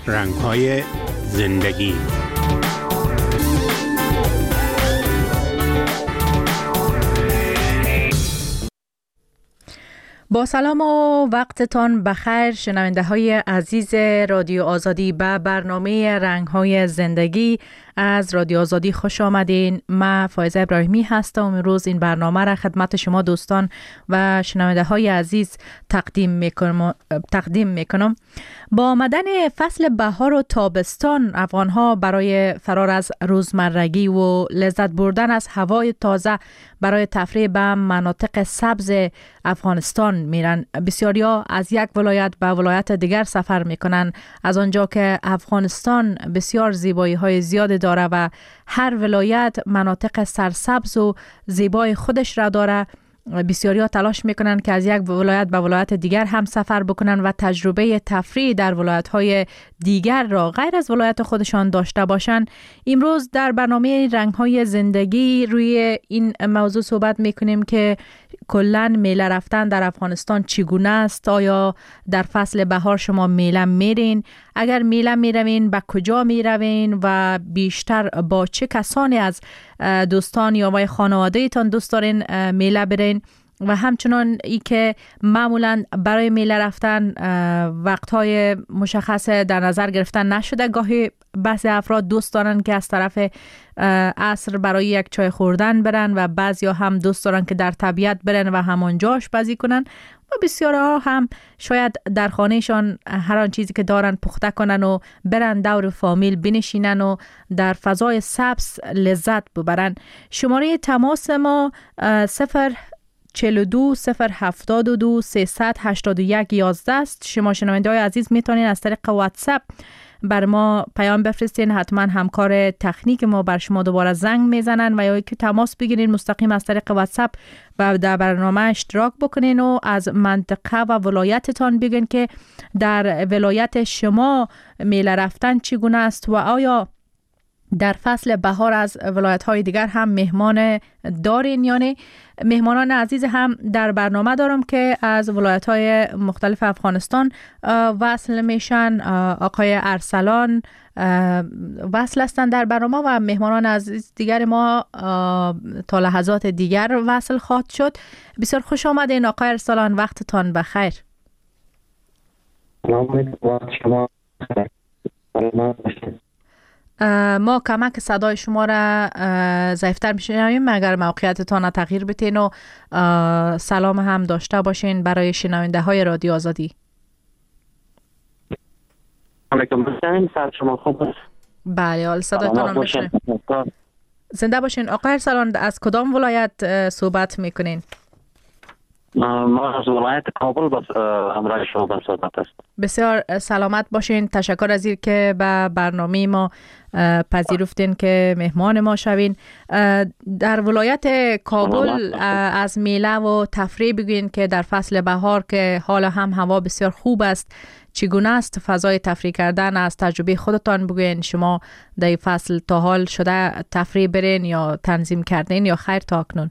رنگ‌های زندگی. با سلام و وقتتان بخیر شنونده های عزیز رادیو آزادی به برنامه رنگ‌های زندگی از رادیو آزادی خوش آمدین. من فایزه ابراهیمی هستم و امروز این برنامه را خدمت شما دوستان و شنونده های عزیز تقدیم میکنم. با آمدن فصل بهار و تابستان افغان ها برای فرار از روزمرگی و لذت بردن از هوای تازه برای تفریح به مناطق سبز افغانستان میرن. بسیاری ها از یک ولایت به ولایت دیگر سفر میکنن، از آنجا که افغانستان بسیار زیبایی های زیاد داره و هر ولایت مناطق سرسبز و زیبای خودش را داره. بسیاری ها تلاش میکنن که از یک ولایت به ولایت دیگر هم سفر بکنن و تجربه تفریح در ولایت های دیگر را غیر از ولایت خودشان داشته باشن. امروز در برنامه رنگ های زندگی روی این موضوع صحبت میکنیم که کلاً میله رفتن در افغانستان چگونه است؟ آیا در فصل بهار شما میله میرین؟ اگر میله میروین به کجا میروین و بیشتر با چه کسانی از دوستان یا خانواده تان دوست دارین میله برین؟ و همچنان ای که معمولا برای میله رفتن وقتهای مشخص در نظر گرفتن نشده، گاهی بعضی افراد دوست دارن که از طرف عصر برای یک چای خوردن برن و بعضیا هم دوست دارن که در طبیعت برن و همانجا آشپزی کنن و بسیارها هم شاید در خانهشان هر آن چیزی که دارن پخته کنن و برن دور فامیل بنشینن و در فضای سبز لذت ببرن. شماره تماس ما 42 072 381 11 است. شما شنونده های عزیز میتونین از طریق واتساپ بر ما پیام بفرستین، حتما همکار تکنیک ما بر شما دوباره زنگ میزنن و یا که تماس بگیرین مستقیم از طریق واتساپ و در برنامه اشتراک بکنین و از منطقه و ولایتتان بگین که در ولایت شما میله رفتن چگونه است و آیا در فصل بهار از ولایت‌های دیگر هم مهمان دارین یا نه. مهمانان عزیز هم در برنامه دارم که از ولایت‌های مختلف افغانستان وصل میشن. آقای ارسلان وصل هستند در برنامه و مهمانان عزیز دیگر ما تا لحظات دیگر وصل خواهد شد. بسیار خوش آمدین آقای ارسلان، وقتتان بخیر. ما کمک صدای شما را ضعیفتر میشنویم، اگر موقعیتتان تغییر بدین و سلام هم داشته باشین برای شنونده های رادیو آزادی. علیکم السلام، سلام شما خوب است؟ بله، حال صدایتان هم میشنویم. زنده باشین. آقای ارسلان از کدام ولایت صحبت میکنین؟ ما از ولایت کابل همراه شما به صحبت است. بسیار سلامت باشین. تشکر از اینکه به برنامه ما پذیرفتین که مهمان ما شوین. در ولایت کابل از میله و تفریح بگوین که در فصل بهار که حالا هم هوا بسیار خوب است، چگونه است فضای تفریح کردن؟ از تجربه خودتان بگوین. شما در فصل تا حال شده تفریح برین یا تنظیم کردین یا خیر تا اکنون؟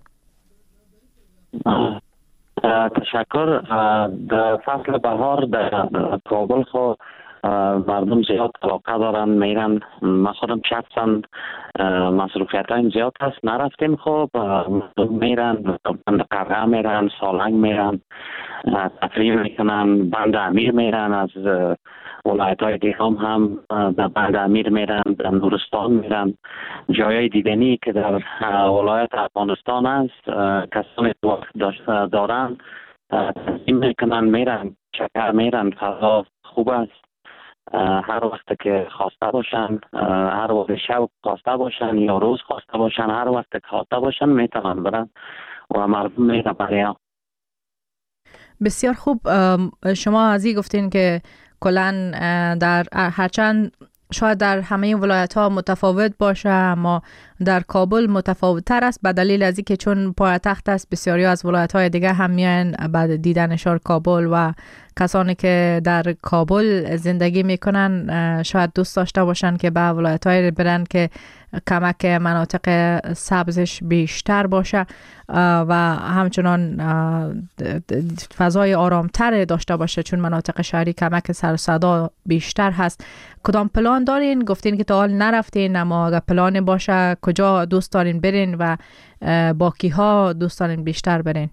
تشکر. در فصل بهار در کابل خود مردم زیاد علاقه دارن میرن. ما خودم شخصا مصروفیت های زیاد هست نرفتیم. خب میرن بند قرعه میرن، سالنگ میرن، تفریح میکنن، بند امیر میرن. از ولایت های دیگه هم در بند امیر میرن، در نورستان میرن. جایای دیدنی که در ولایت افغانستان است کسانی دارن تنظیم میکنن، میرن شکر میرن. فضا خوب است. هر وقت که خواسته باشن، هر وقت شب خواسته باشن یا روز خواسته باشن، هر وقت که خواسته باشن میتونن برن و مردم میرن برای. بسیار خوب. شما از این گفتین که کلاً در هرچند شاید در همه ولایت ها متفاوت باشه، اما در کابل متفاوت تر است، به دلیل از اینکه چون پایتخت است بسیاری از ولایت‌های دیگه هم میان بعد دیدنشان کابل و کسانی که در کابل زندگی میکنن شاید دوست داشته باشن که به ولایت‌های برن که کمک مناطق سبزش بیشتر باشه و همچنان فضای آرامتر داشته باشه، چون مناطق شهری کمک سر و صدا بیشتر هست. کدام پلان دارین؟ گفتین که تا حال نرفتین، اما اگر پلان باشه کجا دوست دارین برین و با کیها دوست دارین بیشتر برین؟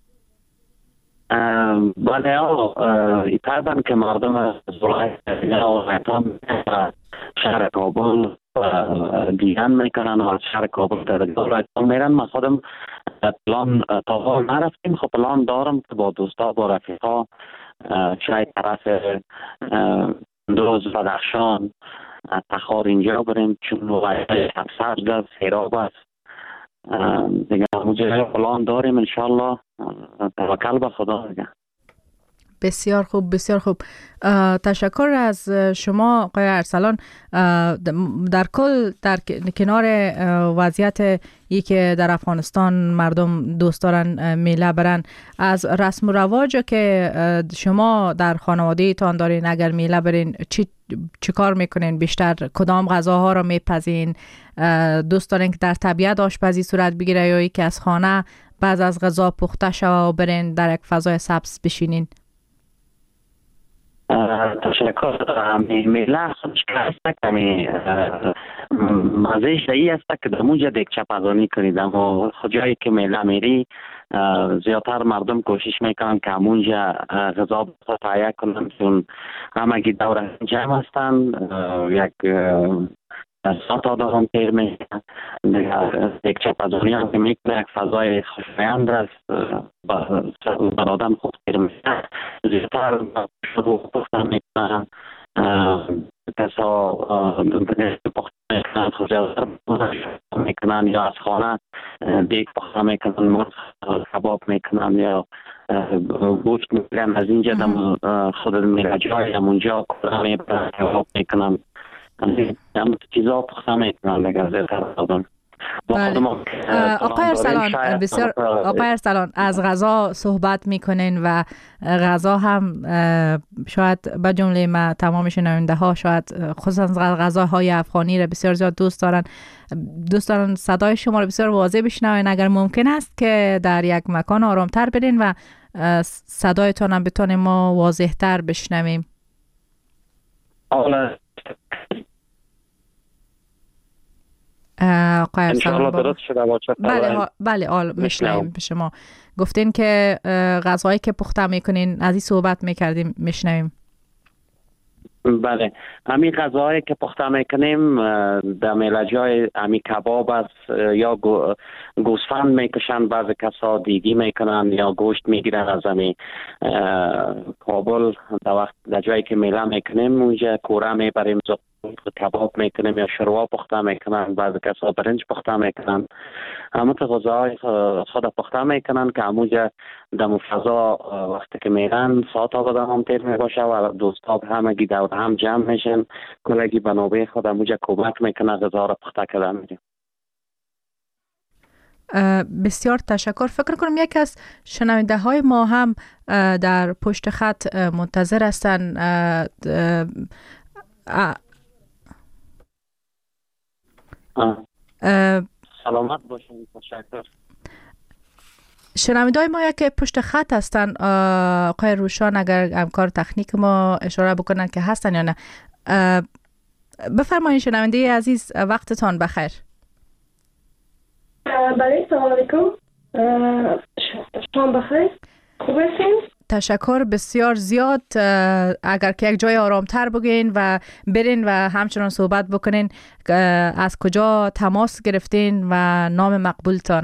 بله طبعا که مردم از ولایت شهر کابل دیدن میکنن و از شهر کابل در میرن. من خودم پلان تا حال نرفتیم، خب پلان دارم که با دوستا با رفیقا شاید طرف دوز بدخشان تخار اینجا بریم، چون ولایت سبز است، سیراب است دیگه. اونجا پلان داریم انشالله، توکل به خدا دیگه. بسیار خوب، بسیار خوب. تشکر از شما آقای ارسلان. در کل در کنار وضعیت ای که در افغانستان مردم دوست دارن میله برن، از رسم و رواج که شما در خانواده تان دارین اگر میله برین چی کار میکنین؟ بیشتر کدام غذاها رو میپزین؟ دوست دارین که در طبیعت آشپزی صورت بگیره یا ای که از خانه بعض از غذا پخته شوه و برین در یک فضای سبز بشینین؟ تشکر. میله خودش که هست کمی مزهش ای است که در اونجا دیگه چپازانی کنید، اما جایی که میله میری زیادتر مردم کوشش میکنن که همونجا غذا تهیه کنن، چون همگی دور جمع هستن. یک ساعت آدم تیر میکنن یک چپازانی هم که میکنه، یک فضای خوشایند است، بر آدم خوب تیر میکنن. زیادتر شروع پختن میکنن، کسا پختن میکنن، خوزیادتر میکنن یا از خانه دیگ پختن میکنن، مرغ کباب میکنن یا گوشت میکنن. از اینجا خود میره جای همونجا کلا میبرن کباب میکنن، هم چیزا پختن میکنن دیگه زیادتر آدم. آقای ارسلان، بسیار آقای ارسلان، از غذا صحبت میکنین و غذا هم شاید به جمله ما تمام شنونده ها شاید خصوصا غذاهای افغانی را بسیار زیاد دوست دارن صدای شما رو بسیار واضح بشنوین. اگر ممکن است که در یک مکان آرامتر برین و صدایتان هم بتونیم ما واضح تر بشنویم. آقای ارسلان بله میشنویم. شما گفتین که غذایی که پخته میکنین، از این صحبت میکردیم، میشنویم. بله، همین غذاهایی که پخته میکنیم در میله جای همین کباب است یا گوسفند میکشن، بعضی کسا دیگی میکنن یا گوشت میگیرن از همین کابل. در جایی که میله میکنیم اونجا کوره میبریم، کباب میکنیم یا شوروا پخته میکنن، بعضی کسا برنج پخته میکنن. همون غذاهای خود پخته میکنن که همونجا در فضا وقتی که میرن ساعت آبادم هم تیر میباشه و دوستا همگی دور هم جمع میشن، کلگی بنابه خود همونجا کمک میکنه غذا را پخته کردن میدیم. بسیار تشکر. فکر کنم یک از شنونده های ما هم در پشت خط منتظر هستن. سلامت باشین. تشکر. شنونده‌های ما که پشت خط هستن، آقای روشان اگر همکار تکنیک ما اشاره بکنن که هستن یا نه. بفرمایید شنونده عزیز، وقتتان بخیر. بله، سلام علیکم. شما بخیر؟ خوب هستین؟ تشکر بسیار زیاد. اگر که یک جای آرامتر بگین و برین و همچنان صحبت بکنین، از کجا تماس گرفتین و نام مقبولتان؟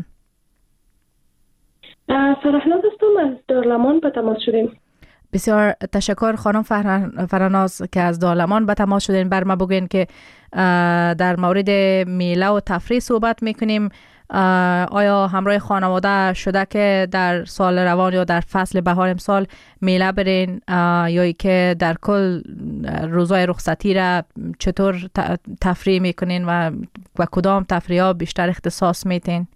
فرحناز هستم، از دارلمان به تماس شدیم. بسیار تشکر خانم فرناز که از دارلمان به تماس شدین. بر ما بگین که در مورد میله و تفریح صحبت میکنیم آیا همراه خانواده شده که در سال روان یا در فصل بهار امسال میله برین یا ای که در کل روزای رخصتی را چطور تفریح میکنین و کدام تفریح ها بیشتر اختصاص میتین؟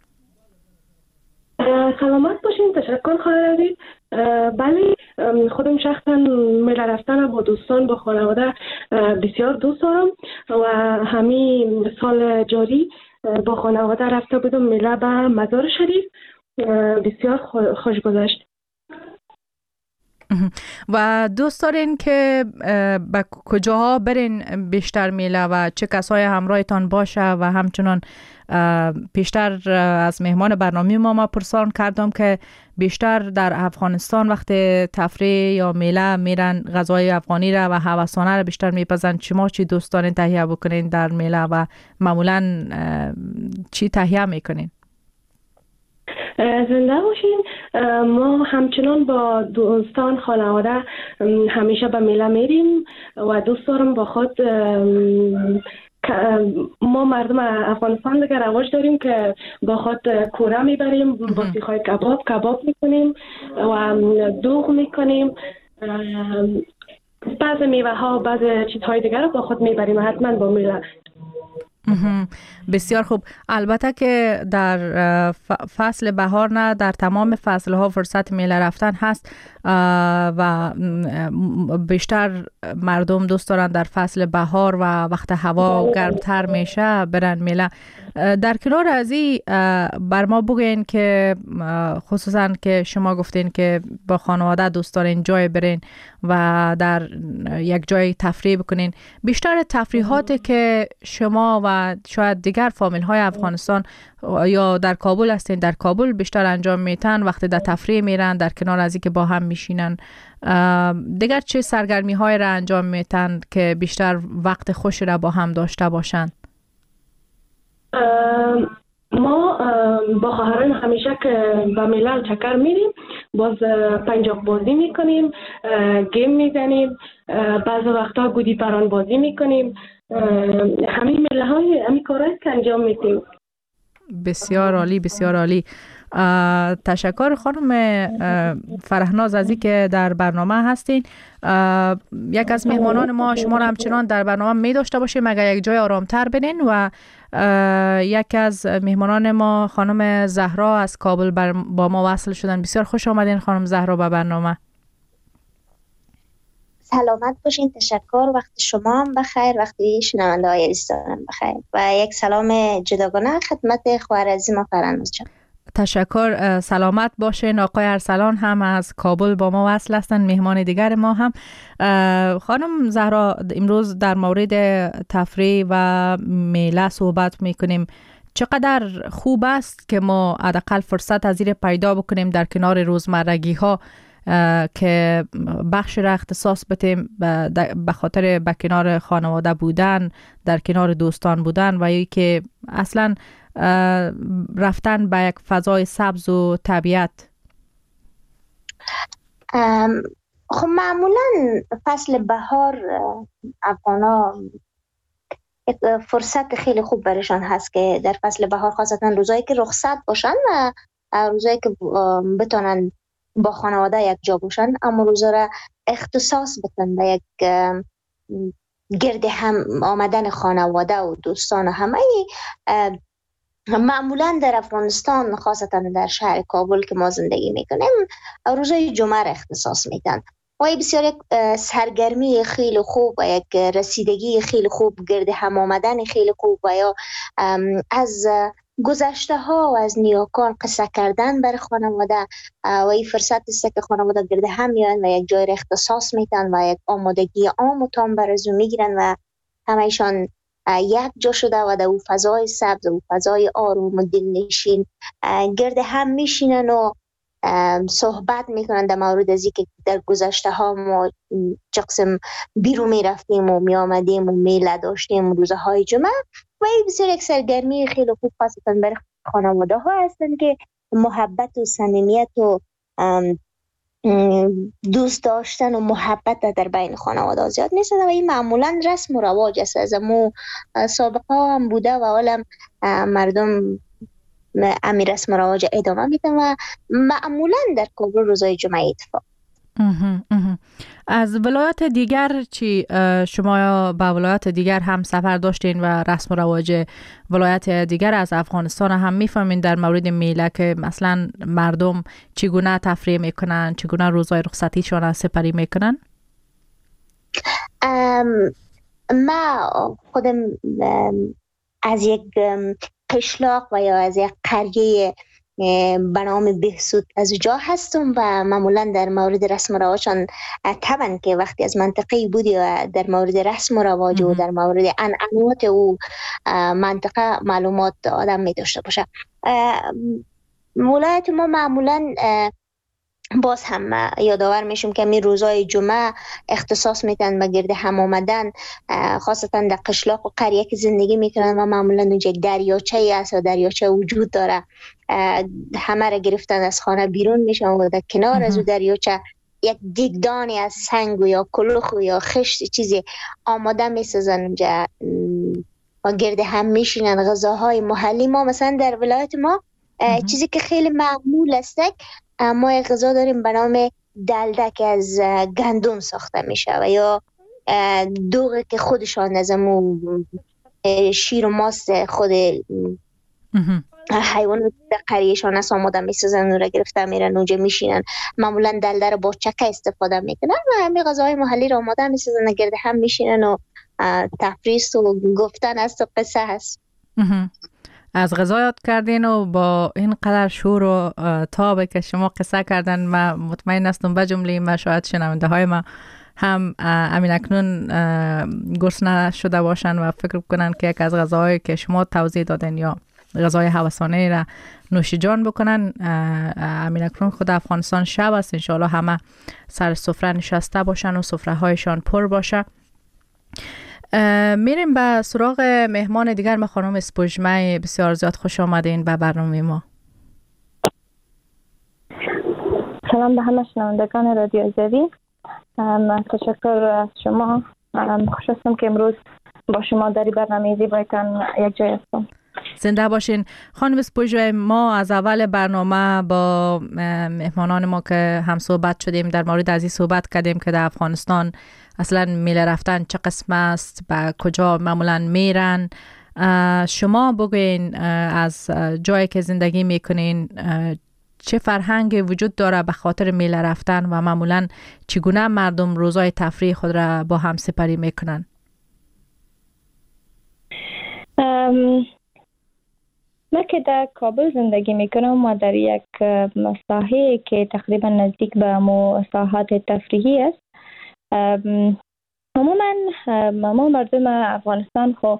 سلامت باشین، تشکر خواهر عزیز. بله، خودم شخصا میله رفتن با دوستان با خانواده بسیار دوست دارم و همین سال جاری با خانواده رفته بودم میله به مزار شریف. بسیار خوش گذشت. و دوست دارین که به کجاها برین بیشتر میله و چه کسای همراهتان باشه؟ و همچنان پیشتر از مهمان برنامه ما پرسان کردم که بیشتر در افغانستان وقت تفریح یا میله میرن غذای افغانی را و هوسانه را بیشتر میپزن. شما چی دوست دارین تهیه بکنین در میله و معمولا چی تهیه میکنین؟ زنده باشین. ما همچنان با دوستان خانواده همیشه به میله میریم و دوست دارم با خود ما مردم افغانستان دیگه رواج داریم که با خود کوره میبریم، با سیخای کباب میکنیم و دوغ میکنیم. بعض میوه ها بعض چیزهای دیگر رو با خود میبریم و حتما با میله. بسیار خوب. البته که در فصل بهار نه، در تمام فصل ها فرصت میله رفتن هست و بیشتر مردم دوست دارن در فصل بهار و وقت هوا گرمتر میشه برن میله. در کنار از این بر ما بگین که خصوصا که شما گفتین که با خانواده دوست دارین جای برین و در یک جای تفریح بکنین، بیشتر تفریحاتی که شما و شاید دیگر فامیل های افغانستان یا در کابل هستین در کابل بیشتر انجام میتن وقتی در تفریح میرن در کنار از این که با هم میشینن، دیگر چه سرگرمی های را انجام میتن که بیشتر وقت خوش را با هم داشته باشن؟ ما با خواهران همیشه که به میله چکر میریم، باز پنجاب بازی میکنیم، گیم میزنیم، بعض وقتا گودی پران بازی میکنیم. همین میله های همین کارهایی که انجام میدیم. بسیار عالی، بسیار عالی. تشکر خانم فرهناز از این که در برنامه هستین. یک از مهمانان ما شما را همچنان در برنامه می داشته باشیم مگر یک جای آرامتر برین و یک از مهمانان ما خانم زهرا از کابل با ما وصل شدن. بسیار خوش آمدین خانم زهرا به برنامه. سلامت باشین، تشکر. وقت شما هم بخیر، وقتی شنونده های عزیزانم بخیر و یک سلام جداگانه خدمت خواهر عزیز ما فرهناز جان. تشکر، سلامت باشین. آقای ارسلان هم از کابل با ما وصل هستند، مهمان دیگر ما هم. خانم زهرا، امروز در مورد تفریح و میله صحبت میکنیم. چقدر خوب است که ما حداقل فرصت از این پیدا بکنیم در کنار روزمرگی ها که بخش را اختصاص بدیم به خاطر به کنار خانواده بودن، در کنار دوستان بودن و یا که اصلا رفتن به یک فضای سبز و طبیعت. خب معمولا فصل بهار افغانا یک فرصت خیلی خوب برشان هست که در فصل بهار خاصتا روزایی که رخصت باشن و روزایی که بتونن با خانواده یک جا باشن، اما روزا را اختصاص بدن به یک گرد هم آمدن خانواده و دوستان. همه معمولا در افغانستان خاصتا در شهر کابل که ما زندگی میکنیم روزای جمعه را اختصاص میدن و بسیار یک سرگرمی خیلی خوب و یک رسیدگی خیلی خوب، گرد هم آمدن خیلی خوب و یا از گذشته ها و از نیاکان قصه کردن بر خانواده و این فرصت است که خانواده گرد هم میان و یک جای را اختصاص میدن و یک آمادگی عام و تام برازو میگیرن و همهشان یک جا شده و در او فضای سبز و فضای آروم و دلنشین گرد هم میشینن و صحبت میکنن در مورد از اینکه در گذشته ها ما چه قسم بیرون میرفتیم و میامدیم و میله داشتیم روزهای جمعه و این بسیار یک سرگرمی خیلی خوب خاصتا برای خانواده ها هستند که محبت و صمیمیت و دوست داشتن و محبت در بین خانواده زیاد نیست و این معمولا رسم و رواج است. از مو سابقه هم بوده و حالا مردم امی رسم و رواج ادامه میدن و معمولا در کابل روزای جمعه اتفاق. از ولایات دیگر چی شما به ولایات دیگر هم سفر داشتین و رسم و رواج ولایات دیگر از افغانستان هم میفهمین در مورد میله که مثلا مردم چگونه تفریح میکنن، چگونه روزای رخصتیشون سپری میکنن؟ ما خودم از یک قشلاق و یا از یک قریه به نام بهسود از جا هستم و معمولا در مورد رسم و رواجشان طبعا که وقتی از منطقه بودی و در مورد رسم و رواج و در مورد انعنات و منطقه معلومات آدم می داشته باشه. ولایت ما معمولا باز هم یادآور میشم که می روزای جمعه اختصاص میتن به گرد هم آمدن، خاصتا در قشلاق و قریه که زندگی میکنن و معمولا اونجا یک دریاچه است و دریاچه وجود داره، همه را گرفتن از خانه بیرون میشن و در کنار از دریاچه یک دیگدانی از سنگ و یا کلوخ و یا خشت چیزی آماده میسازن اونجا و گرد هم میشینن. غذاهای محلی ما مثلا در ولایت ما چیزی که خیلی معمول است، ما یک غذا داریم به نام دلده که از گندم ساخته میشه و یا دوغه که خودشان از شیر و ماست خود حیوانات در قریهشان از آماده میسازن و را گرفته میرن اونجا میشینن. معمولا دلده را با چکه استفاده میکنن و همین غذاهای محلی را آماده میسازن و گرد هم میشینن و تفریح و گفتن است و قصه هست. از غذا یاد کردین و با این قدر شور و تابه که شما قصه کردن من مطمئن هستم به جمله ما شاید شنونده های ما هم امین اکنون گرسنه شده باشن و فکر کنن که یک از غذاهایی که شما توضیح دادین یا غذای هوسانه را نوش جان بکنن. امین اکنون خود افغانستان شب است، انشاءالله همه سر سفره نشسته باشن و سفره هایشان پر باشه. میریم به سراغ مهمان دیگر. ما خانم اسپوژمه، بسیار زیاد خوش آمدین به برنامه ما. سلام به همه شنوندگان رادیو آزادی. تشکر از شما. خوش هستم که امروز با شما در برنامه زیبایتان یک جای هستم. زنده باشین. خانم اسپوژمه، ما از اول برنامه با مهمانان ما که هم صحبت شدیم در مورد از این صحبت کردیم که در افغانستان اصلا میله رفتن چه قسم است، به کجا معمولا میرن. شما بگوین از جایی که زندگی میکنین چه فرهنگ وجود داره به خاطر میله رفتن و معمولا چگونه مردم روزای تفریح خود را با هم سپری میکنن؟ من که در کابل زندگی میکنم و در یک ساحه که تقریبا نزدیک به ساحات تفریحی است. عموما ما مردم افغانستان خو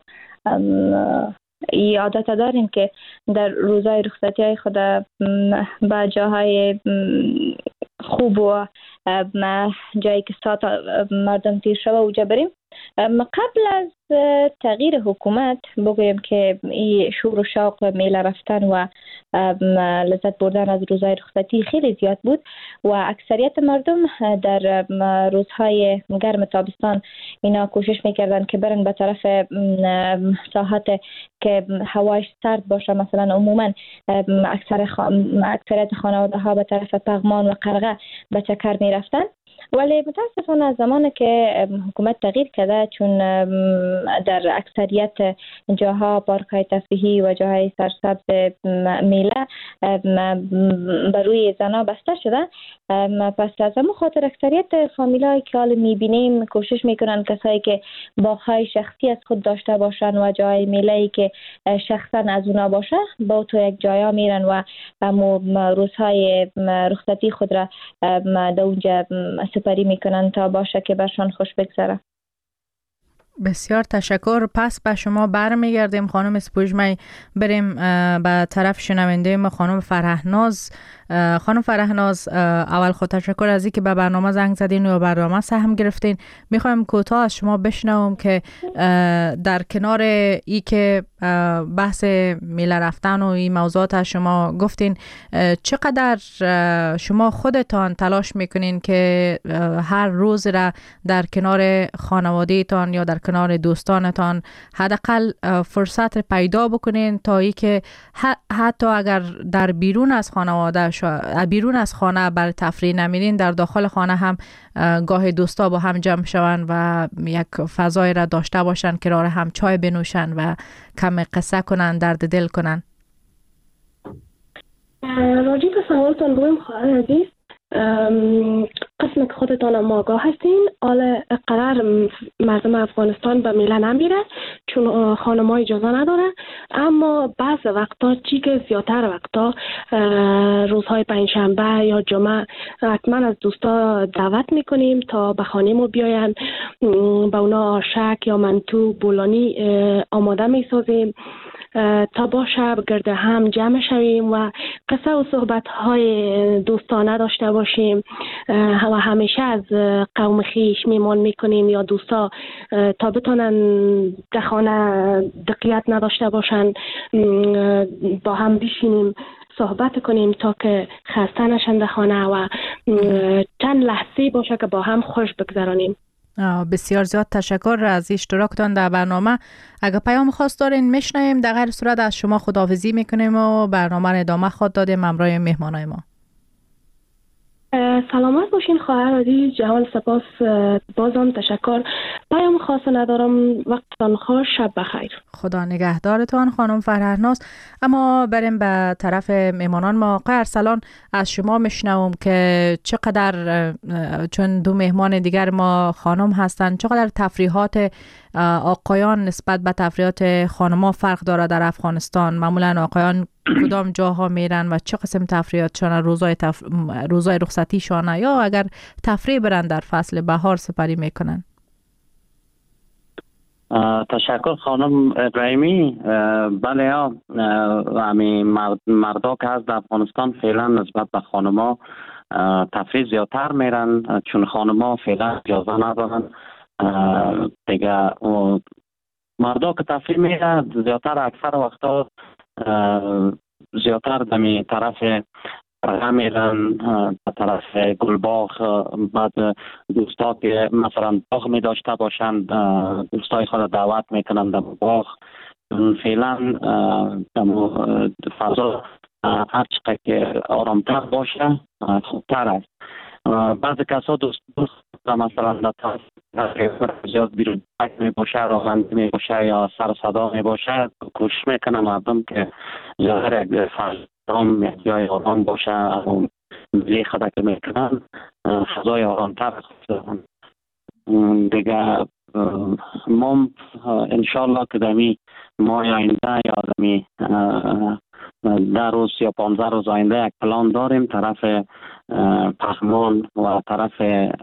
عادت داریم که در روزهای رخصتی های خود به جاهای خوب و جایی که ساعت مردم تیر شده اوجا بریم. قبل از تغییر حکومت بگویم که این شور و شوق میله رفتن و لذت بردن از روزهای رخصتی خیلی زیاد بود و اکثریت مردم در روزهای گرم تابستان اینا کوشش میکردن که برن به طرف ساحات که هوایش سرد باشه. مثلا عموما اکثریت خانواده ها به طرف پغمان و قرغه به چکر میرفتن، ولی متاسفانه از زمانی که حکومت تغییر کرده، چون در اکثریت جاها پارک‌های تفریحی و جاهای سرسبز میله بر روی زنا بسته شده، پس از همون خاطر اکثریت فامیلایی که حال میبینیم کوشش میکنن کسایی که باغ‌های شخصی از خود داشته باشن و جای میله‌ای که شخصا از اونا باشه با تو یک جایا میرن و روزهای رخصتی خود را در اونجا سپری میکنن تا باشه که برشان خوش بگذره. بسیار تشکر. پس به شما برمیگردیم خانم اسپوژمه، بریم به طرف شنونده ما خانم فرهناز. خانم فرهناز، اول خود تشکر از اینکه به برنامه زنگ زدین و برنامه سهم گرفتین. میخوایم کوتاه از شما بشنوم که در کنار ای که بحث میله رفتن و این موضوعات از شما گفتین، چقدر شما خودتان تلاش میکنین که هر روز را در کنار خانوادهتان یا در در کنار دوستانتان حداقل فرصت پیدا بکنین تا ای که حتی اگر در بیرون از خانواده بیرون از خانه بر تفریح نمیرین، در داخل خانه هم گاه دوستا با هم جمع شون و یک فضای را داشته باشن، کنار هم چای بنوشن و کم قصه کنن، درد دل کنن. راجع به سوالتان بگویم خواهر عزیز، قسم که خودتان هم آگاه هستین، حال قرار مردم افغانستان به میله نمیره چون خانم‌ها اجازه نداره، اما بعض وقتا چی که زیادتر وقتا روزهای پنجشنبه یا جمعه حتما از دوستا دعوت میکنیم تا به خانه ما بیاین، به اونا آشک یا منتو بولانی آماده میسازیم تا با شب گرد هم جمع شویم و قصه و صحبت های دوستانه داشته باشیم و همیشه از قوم خیش میمان میکنیم یا دوستا تا بتونن در خانه دقیقت نداشته باشن با هم بشینیم صحبت کنیم تا که خسته نشن در خانه و چند لحظه باشه که با هم خوش بگذرانیم. بسیار زیاد تشکر از اشتراکتان در برنامه. اگر پیام خاص دارین میشنویم، در غیر صورت از شما خداحافظی میکنیم و برنامه را ادامه خواهد دادیم همراه مهمانای ما. سلامت باشین خواهر عزیز، جهان سپاس، بازم تشکر. پیام خاص ندارم، وقتتان خوش، شب بخیر. خدا نگهدارتان خانم فرهناز. اما بریم به طرف مهمانان ما. آقای ارسلان، از شما میشنوم که چقدر، چون دو مهمان دیگر ما خانم هستند، چقدر تفریحات آقایان نسبت به تفریحات خانم‌ها فرق داره در افغانستان؟ معمولا آقایان کدام جاها میرن و چه قسم تفریحاتشان، روزای رخصتیشان یا اگر تفریح برن در فصل بهار سپری میکنن؟ تشکر خانم ابراهیمی. بله ها، همین مردا که از افغانستان فعلا نسبت به خانما تفریح زیادتر میرن چون خانما فعلا اجازه ندارن دیگه. مردا که تفریح میرن زیادتر اکثر وقتا زیادتر دمی طرف میرن، طرف گلباغ. بعد دوستا که مثلا باغ می داشته باشند دوستای خود دعوت میکنن در باغ. فعلا فضا هر چقدر که آرامتر باشه خوبتر است. بعضی کسا دوست مثلا در طرف زیاد بیرون می باشه، راغند می باشه یا سر صدا می باشه، کوشش میکنه مردم که ظاهر یک فضا یک جای آرام باشه. ملی خدا که میکنن فضای آرامتر دارن دیگه. ما انشالله که دمی ماه آینده یا دمی 10 روز یا 15 روز آینده یک پلان داریم طرف پخمان و طرف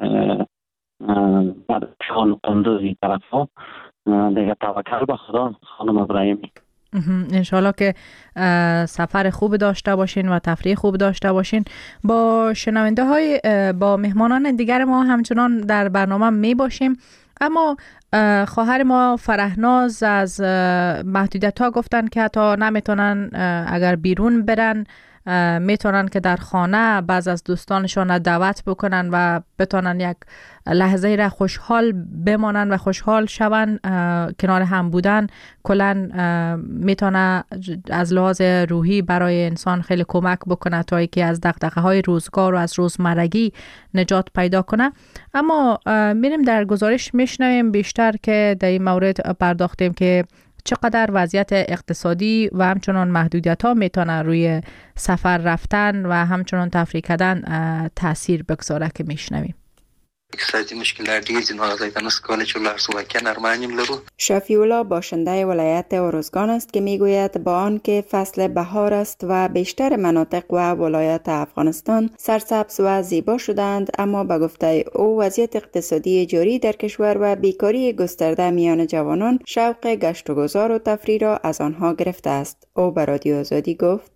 بدخشان قندوزی طرف ها دیگه. توکل به خدا خانم ابراهیمی. انشالله که سفر خوب داشته باشین و تفریح خوب داشته باشین. با شنونده های با مهمانان دیگر ما همچنان در برنامه می باشیم، اما خواهر ما فرهناز از محدودیت ها گفتن که حتی نمیتونن اگر بیرون برن میتونن که در خانه بعض از دوستانشان دعوت بکنن و بتونن یک لحظه را خوشحال بمانن و خوشحال شون. کنار هم بودن کلن میتونه از لحاظ روحی برای انسان خیلی کمک بکنه تا اینکه از دغدغه های روزگار و از روزمرگی نجات پیدا کنه. اما میریم در گزارش میشنویم بیشتر که در این مورد پرداختیم که چقدر وضعیت اقتصادی و همچنان محدودیت ها میتونه روی سفر رفتن و همچنان تفریح کردن تاثیر بگذاره که میشنویم. اقتصادي مشکلات ډیر دي، نو هغه ته نس کولی چې ولر سو واقعا ارمانیم لرو. شفیع الله باشنده ولایت ارزگان است که میگوید با آنکه فصل بهار است و بیشتر مناطق و ولایات افغانستان سرسبز و زیبا شدند، اما به گفته او وضعیت اقتصادی جاری در کشور و بیکاری گسترده میان جوانان شوق گشت و گذار و تفریح را از آنها گرفته است. او به رادیو آزادی گفت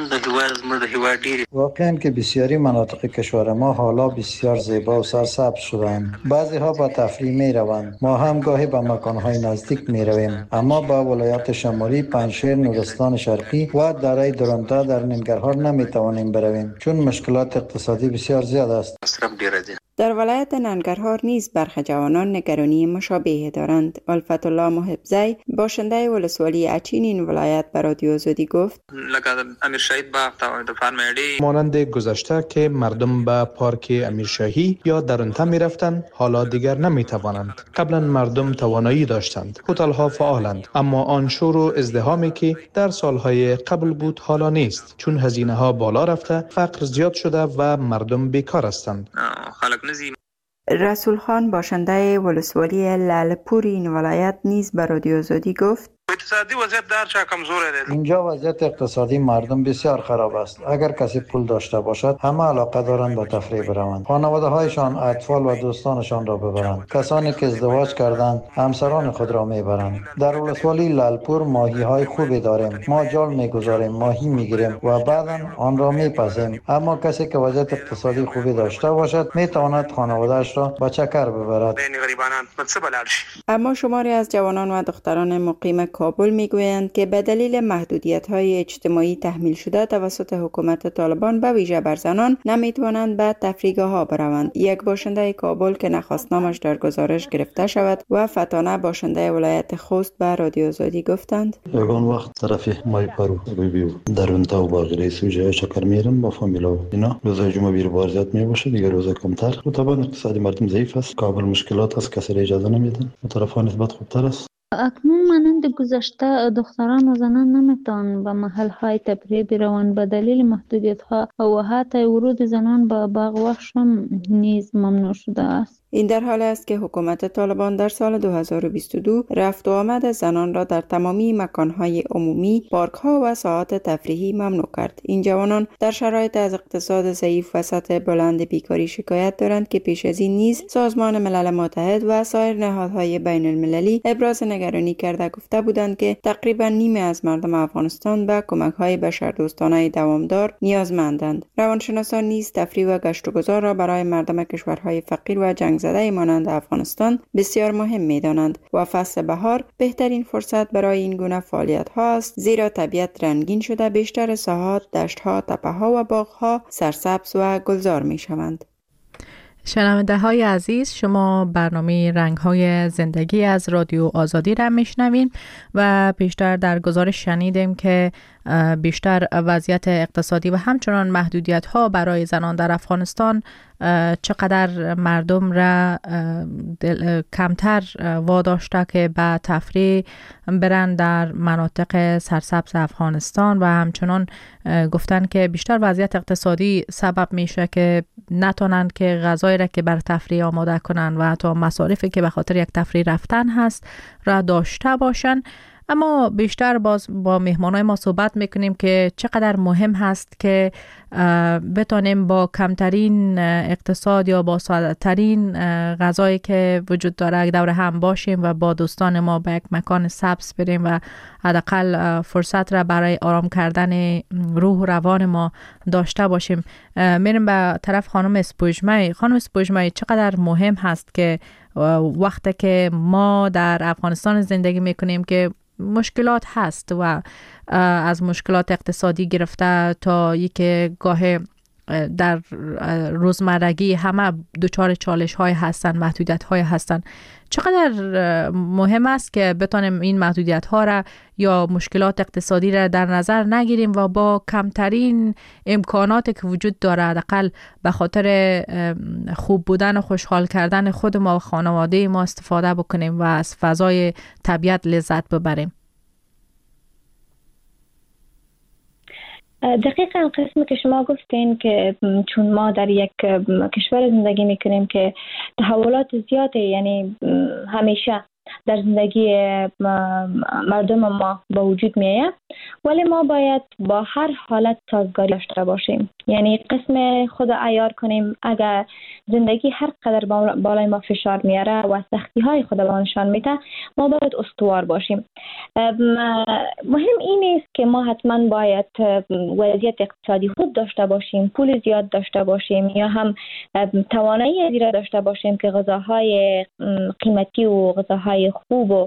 واقعا که بسیاری مناطق کشور ما حالا بسیار زیبا و سرسبز شدند. بعضی ها با تفریح می روند، ما هم گاهی به مکانهای نزدیک می رویم، اما با ولایات شمالی، پنجشیر، نورستان شرقی و دره درونتا در ننگرهار نمی توانیم برویم چون مشکلات اقتصادی بسیار زیاد است. در ولایت ننگرهار نیز برخی جوانان نگرانی مشابه دارند. الفت الله محبزی باشنده ولسوالی اچین این ولایت به رادیو آزادی گفت: مانند گذشته که مردم به پارک امیرشاهی یا درونتا می رفتند، حالا دیگر نمی توانند. قبلا مردم توانایی داشتند، هتل ها فعالند، اما آن شور و ازدحامی که در سالهای قبل بود حالا نیست، چون هزینه ها بالا رفته، فقر زیاد شده و مردم بیکار هستند. رسول خان باشنده ولسوالی لاله‌پور این ولایت نیز به رادیو آزادی گفت: اقتصادی وضعیت در چه کمزوره است. اینجا وضعیت اقتصادی مردم بسیار خراب است. اگر کسی پول داشته باشد همه علاقه دارند به تفریح بروند، خانواده هایشان، اطفال و دوستانشان را ببرند. کسانی که ازدواج کردند همسران خود را میبرند. در ولسوالی لاله‌پور ماهی های خوبی داریم، ما جال میگذاریم، ماهی میگیریم و بعدا آن را میپزیم. اما کسی که وضعیت اقتصادی خوبی داشته باشد میتواند خانواده‌اش را به چکر ببرد. اما شماری از جوانان و دختران مقیم کابل میگویند که به دلیل محدودیت‌های اجتماعی تحمیل شده توسط حکومت طالبان به ویژه بر زنان نمیتوانند به تفریحگاه‌ها بروند. یک باشنده کابل که نخواست نامش در گزارش گرفته شود و فتانه باشنده ولایت خوست به رادیو آزادی گفتند: یگان وقت طرف مای پرو بیو درونتا و باقی سوژه چکر میرم با فامیلا و اینا. روزای جمعه بیر بارزیت میباشه، دیگه روزا کمتر. و طبعا اقتصادی مردم ضعیف است. کابل مشکلات است، کسی اجازه نمیدن. طرفان نسبت خوبتر است. اکنون مانند گذشته دختران و زنان نمیتوانند به محل‌های تفریح بروند به دلیل محدودیت‌ها و حتی ورود زنان به باغ وحش هم نیز ممنوع شده است. این در حال است که حکومت طالبان در سال 2022 رفت و آمد زنان را در تمامی مکانهای عمومی، پارک‌ها و ساحات تفریحی ممنوع کرد. این جوانان در شرایط از اقتصاد ضعیف و سطح بلند بیکاری شکایت دارند که پیش از این نیز سازمان ملل متحد و سایر نهادهای بین المللی ابراز نگرانی کرده گفته بودند که تقریبا نیمه از مردم افغانستان به کمک‌های بشردوستانه دوامدار نیازمندند. روانشناسان نیز تفریح و گشت و گذار را برای مردم کشورهای فقیر و جنگ زده مانند افغانستان بسیار مهم می‌دانند و فصل بهار بهترین فرصت برای این گونه فعالیت‌ها است، زیرا طبیعت رنگین شده، بیشتر ساحات، دشت‌ها، تپه‌ها و باغ‌ها سرسبز و گلزار می‌شوند. شنونده های عزیز، شما برنامه رنگ های زندگی از رادیو آزادی را میشنوین و بیشتر در گزارش شنیدیم که بیشتر وضعیت اقتصادی و همچنان محدودیت ها برای زنان در افغانستان چقدر مردم را کمتر واداشته که به تفریح برند در مناطق سرسبز افغانستان و همچنان گفتن که بیشتر وضعیت اقتصادی سبب میشه که نتونند که غذایی را که بر تفریح آماده کنن و حتی مصارفی که به خاطر یک تفریح رفتن هست را داشته باشن. اما بیشتر باز با مهمانای ما صحبت میکنیم که چقدر مهم هست که بتانیم با کمترین اقتصاد یا با ساده ترین غذایی که وجود داره دور هم باشیم و با دوستان ما به یک مکان سبز بریم و حداقل فرصت را برای آرام کردن روح و روان ما داشته باشیم. میریم به طرف خانم اسپوجمه. خانم اسپوجمه، چقدر مهم هست که وقتی که ما در افغانستان زندگی میکنیم که مشکلات هست و از مشکلات اقتصادی گرفته تا که گاه در روزمرگی همه دچار چالش های هستن، محدودیت های هستن، چقدر مهم است که بتانیم این محدودیت ها را یا مشکلات اقتصادی را در نظر نگیریم و با کمترین امکاناتی که وجود داره حداقل به خاطر خوب بودن و خوشحال کردن خود ما و خانواده ما استفاده بکنیم و از فضای طبیعت لذت ببریم. دقیقاً قسمی که شما گفتین که چون ما در یک کشور زندگی میکنیم که تحولات زیاده، یعنی همیشه در زندگی مردم ما با وجود میاد، ولی ما باید با هر حالت سازگاری داشته باشیم. یعنی قسم خود عیار کنیم اگر زندگی هر قدر بالای ما فشار میاره و سختی های خود با نشان میده، ما باید استوار باشیم. مهم این است که ما حتما باید وضعیت اقتصادی خوب داشته باشیم، پول زیاد داشته باشیم یا هم توانایی زیاد داشته باشیم که غذاهای قیمتی و غذاهای خوب و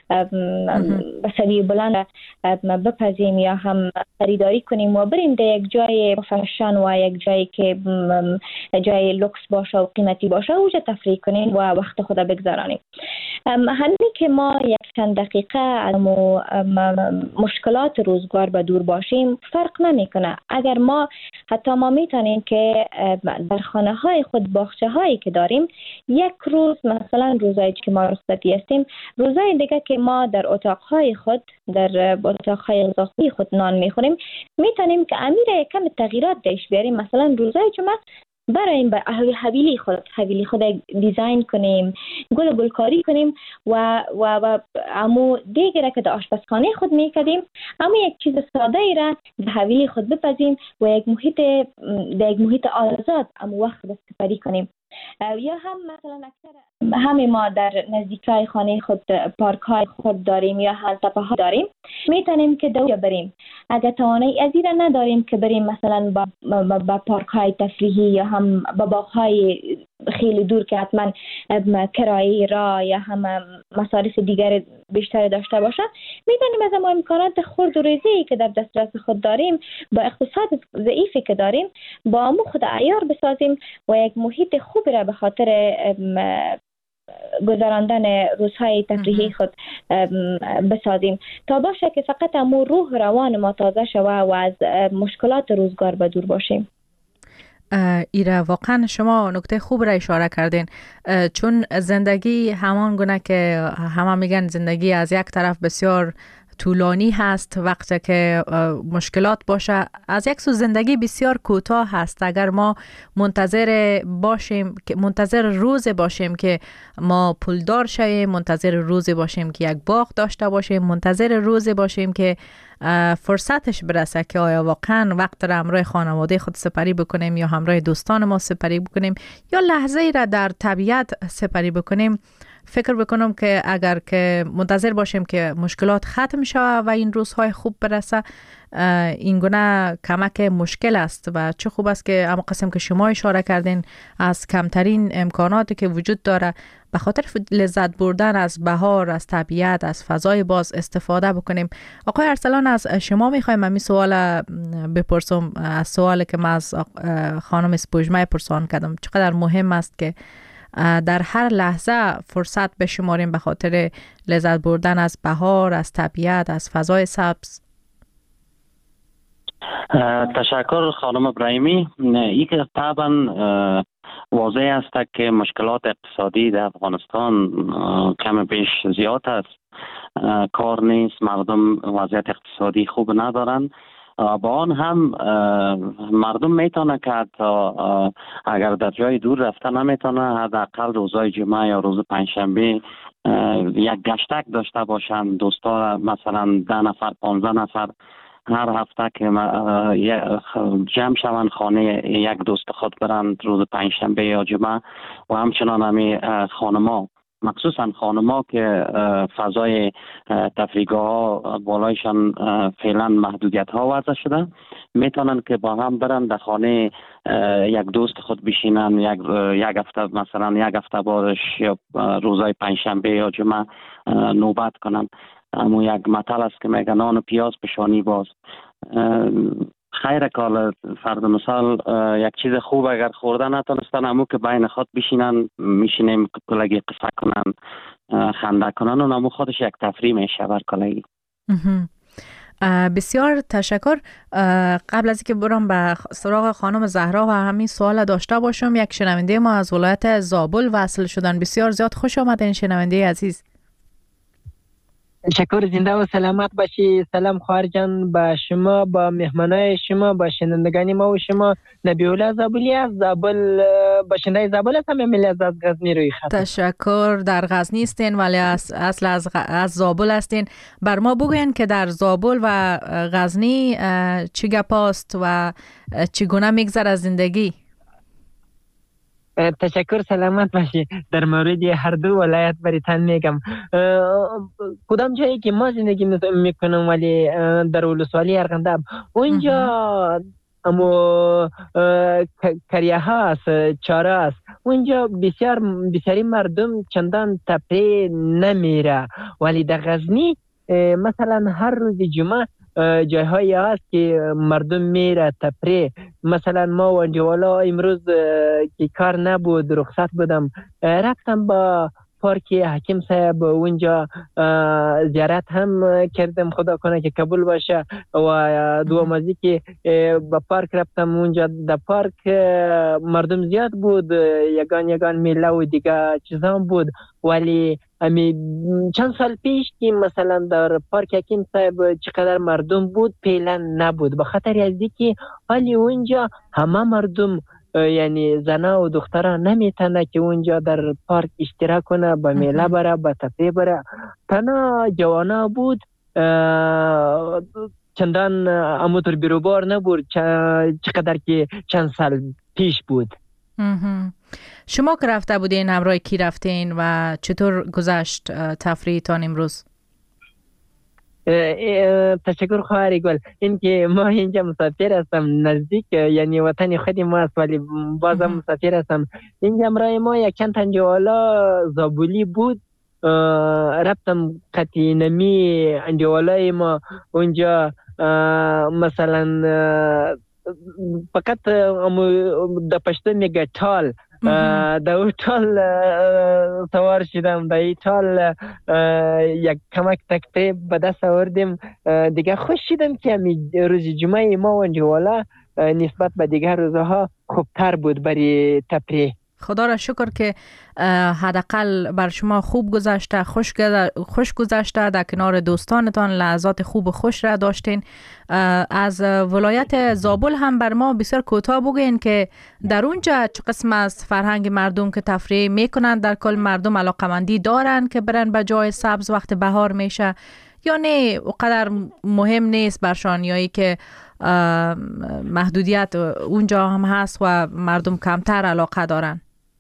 به سوی بلند بپزیم یا هم خریداری کنیم و بریم در یک جای فشن و یک جایی که جای لوکس باشه و قیمتی باشه اوجا تفریح کنیم و وقت خود بگذارانیم. همین که ما یک چند دقیقه از مشکلات روزگار به دور باشیم فرق نمیکنه. اگر حتی ما میتونیم که در خانه های خود باغچه هایی که داریم یک روز مثلا روزایی که ما رخصتی هستیم روزای دیگه که ما در اتاق های خود در اتاق های اضافی خود نان میخوریم میتونیم که امیر کم تغییرات دیش بیاریم. مثلا روزای جمعه برایم به حویلی خود دیزاین کنیم، گلکاری کنیم و امو دیگه که در آشپزخانه خود میکردیم اما یک چیز ساده ای را به حویلی خود بپزیم و یک محیط آزاد امو وقت بسپری کنیم. یا هم مثلا اکثر همه ما در نزدیکای خانه خود پارک های خود داریم یا هم تپه ها داریم میتونیم که دوجا بریم. اگر توانایی از این نداریم که بریم مثلا با پارک های تفریحی یا هم با باغ های خیلی دور که حتما کرایه را یا هم مصارف دیگر بیشتر داشته باشه میتونیم از ما امکانات خرد و ریزی که در دسترس خود داریم با اقتصاد ضعیفی که داریم با امو خود عیار بسازیم و یک محیط خوب را به خاطر گذراندن روزهای تفریحی خود بسازیم تا باشه که فقط امو روح روان ما تازه شوه و از مشکلات روزگار به دور باشیم. ایره واقعا شما نکته خوب را اشاره کردین، چون زندگی همان گونه که همه میگن زندگی از یک طرف بسیار طولانی هست، وقتی که مشکلات باشه از یک سو زندگی بسیار کوتاه هست. اگر ما منتظر روز باشیم که ما پولدار شویم، منتظر روز باشیم که یک باغ داشته باشیم، منتظر روز باشیم که فرصتش برسه که آیا واقعا وقت را همراه خانواده خود سپری بکنیم یا همراه دوستان ما سپری بکنیم یا لحظه ای را در طبیعت سپری بکنیم، فکر بکنم که اگر که منتظر باشیم که مشکلات ختم شوه و این روزهای خوب برسه این گونه کمک مشکل است. و چه خوب است که اما قسم که شما اشاره کردین از کمترین امکاناتی که وجود داره به خاطر لذت بردن از بهار، از طبیعت، از فضای باز استفاده بکنیم. آقای ارسلان از شما میخوایم همین سوال بپرسم، از سوالی که من از خانم اسپوژمه پرسان کردم، چقدر مهم است که در هر لحظه فرصت بشماریم به خاطر لذت بردن از بهار، از طبیعت، از فضای سبز. تشکر خانم ابراهیمی. این که طبعا واضح است که مشکلات اقتصادی در افغانستان کم بیش زیاد است. کار نیست، مردم وضعیت اقتصادی خوب ندارن. با آن هم مردم میتونه که اگر در جای دور رفته نمیتونه حداقل روزهای جمعه یا روز پنجشنبه یک گشتک داشته باشن. دوستا مثلا 10 نفر 15 نفر هر هفته که جمع شوند خانه یک دوست خود برند روز پنجشنبه یا جمعه و همچنان همی خانما مخصوصا خانما که فضای تفریحگاه ها بالایشان فعلا محدودیت ها وضع شده میتونن که با هم برن در خانه یک دوست خود بشینن یک هفته مثلا یک هفته بعدش یا روزای پنجشنبه یا جمعه نوبت کنن. اما یک مطل است که میگن نان و پیاز پشانی باز. خیر کال فرد مثال یک چیز خوب اگر خوردن نتونستن امو که بین خود بشینن میشینیم کلگی قصه کنن خنده کنن و امو خودش یک تفریح میشه بر کلگی. بسیار تشکر. قبل از اینکه برم به سراغ خانم زهرا و همین سوال داشته باشم، یک شنونده ما از ولایت زابل وصل شدن. بسیار زیاد خوش آمدین شنونده عزیز. تشکر، زنده و سلامت باشی. سلام خواهر جان با شما، با مهمانای شما، با شنوندگان ما و شما. نبی‌الله زابلی از زابل، باشنده زابل هستم، امیل از غزنی روی خط. تشکر. در غزنی هستین ولی اصل از زابل هستین. بر ما بگوین که در زابل و غزنی چی گپاست و چگونه میگذره از زندگی؟ تشکر، سلامت باشی. در مورد هر دو ولایت بریتان میگم. کدام جایی که ما زندگی میکنم ولی در ولسوالی ارغنداب، اونجا اما کریه ها است، چاره است، اونجا بسیاری مردم چندان تفریح نمیره. ولی در غزنی مثلا هر روز جمعه جایهایی هست که مردم میره تفریح. مثلا ما و انجوالا امروز که کار نبود، رخصت بودم، رفتم با پارک حکیم صاحب اونجا زیارت هم کردم، خدا کنه که قبول باشه. و دومازی که با پارک رفتم، اونجا در پارک مردم زیاد بود، یگان میله و دیگه چیزام بود. ولی چند سال پیش که مثلا در پارک حکیم صاحب چقدر مردم بود پیلا نبود، به خاطر از اینکه حالی اونجا همه مردم یعنی زنا و دخترها نمیتونه که اونجا در پارک اشتراک کنه، با میله بره، با تفریح بره. تنها جوانا بود، چندان اموتر بیروبار نبود چقدر که چند سال پیش بود. شما که رفته بودین همراه کی رفتین و چطور گذشت تفریحتان امروز؟ تشکر خواهر گل. این که ما اینجا مسافر هستم، نزدیک یعنی وطن خود ما است، ولی بازم مسافر هستم. اینجا همراه ما یک چند انجوالا زابولی بود، رفتم قطعی نمی انجوالای ما اونجا. مثلا فقط در پشتو میگه تال، در او تال سوار شدم، در این تال یک کمک تکته به دست آوردیم دیگه. خوش شدم که روز جمعه ما و انجوالا نسبت به دیگر روزها خوبتر بود برای تفریح. خدا را شکر که حداقل بر شما خوب گذشته، خوش گذشته، در کنار دوستانتان لحظات خوب و خوش را داشتین. از ولایت زابل هم بر ما بسیار کوتاه بگین که در اونجا چه قسم از فرهنگ مردم که تفریح میکنن؟ در کل مردم علاقمندی دارن که برن به جای سبز وقت بهار میشه، یا نه اونقدر مهم نیست برشان، یا ای که محدودیت اونجا هم هست و مردم کمتر علاقه دارن؟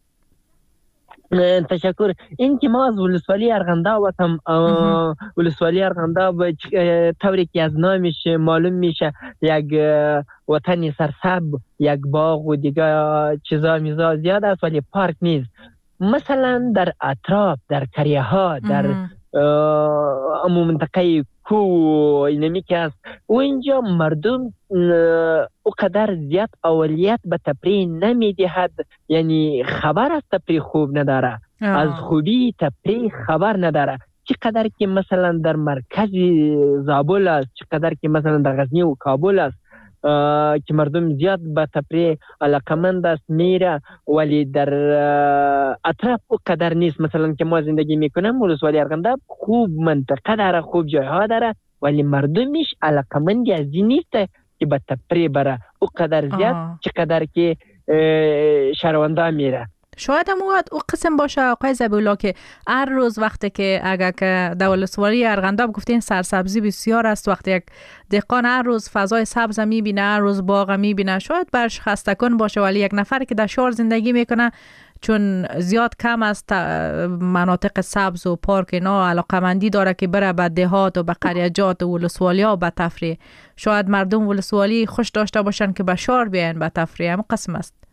تشکر. این که ما از ولسوالی ارغنده هستم، ولسوالی ارغنده به طوری که از نامش معلوم میشه یک وطن سرسبز، یک باغ و دیگه چیزا میزا زیاد است، ولی پارک نیست. مثلا در اطراف، در کریه ها، در امو منطقه کو اینمی که است، و اینجا مردم اقدر زیاد اولیت به تفریح نمیدهد، یعنی خبر از تفریح خوب نداره، از خوبی تفریح خبر نداره. چقدر که مثلا در مرکز زابل است، چقدر که مثلا در غزنی و کابل است که مردم زیاد به تفریح علاقمند است میره، ولی در اطراف او قدر نیست. مثلا که ما زندگی میکنم ولسوالی ارغنده خوب منطقه داره، خوب جایها داره، ولی مردمش علاقمندی از این نیست که به تفریح بره او قدر زیاد چقدر که شهروندا میره. شاید هم او قسم باشه آقای ذبیح‌الله که هر روز وقتی که اگر که در ولسوالی ارغنده گفتین سرسبزی بسیار است، وقتی یک دهقان هر روز فضای سبز میبینه، هر روز باغ میبینه، شاید برش خسته کن باشه. ولی یک نفر که در شهر زندگی میکنه چون زیاد کم است مناطق سبز و پارک اینا، علاقمندی داره که بره به دهات و به قریجات و ولسوالی ها به تفریح. شاید مردم ولسوالی خوش داشته باشن که به شهر بیاین به تفریح. هم قسم است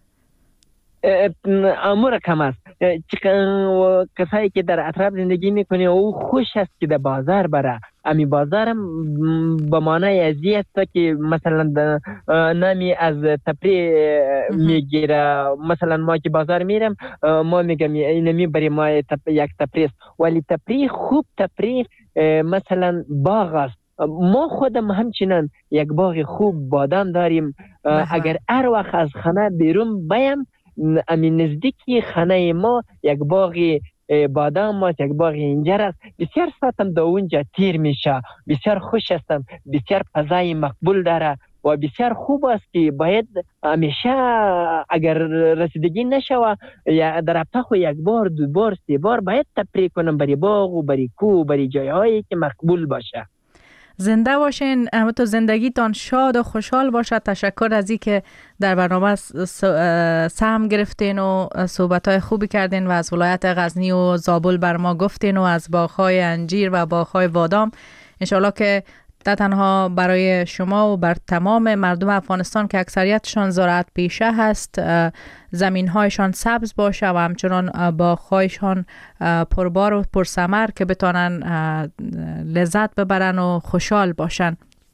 امور کم است. کسایی که در اطراف زندگی میکنه او خوش است که در بازار بره. امی بازارم به معنای ازی است که مثلا نمی از تفریح میگیره. مثلا ما که بازار میرم ما میگم اینمی برای ما یک تفریح است، ولی تفریح خوب تفریح مثلا باغ است. ما خودم همچنان یک باغ خوب بادام داریم. اگر هر وقت از خانه بیرون بایم، امین نزدیکی خانه ما یک باغ بادام است، یک باغ انجیر است. بسیار ساعتم در اونجا تیر میشه، بسیار خوش هستم، بسیار فضای مقبول داره و بسیار خوب است که باید همیشه اگر رسیدگی نشوه در هفته خو یک بار، دو بار، سه بار باید تفریح کنم برای باغ و برای کو و برای جایهایی که مقبول باشه. زنده باشین، همتون زندگیتان شاد و خوشحال باشه. تشکر از این که در برنامه سهم گرفتین و صحبت‌های خوبی کردین و از ولایت غزنی و زابل بر ما گفتین و از باغ‌های انجیر و باغ‌های بادام. انشالله که نه تنها برای شما و بر تمام مردم افغانستان که اکثریتشان زراعت پیشه هست زمین‌هایشان سبز باشه و همچنان باغ‌هایشان پربار و پرثمر که بتانن لذت ببرن و خوشحال باشن.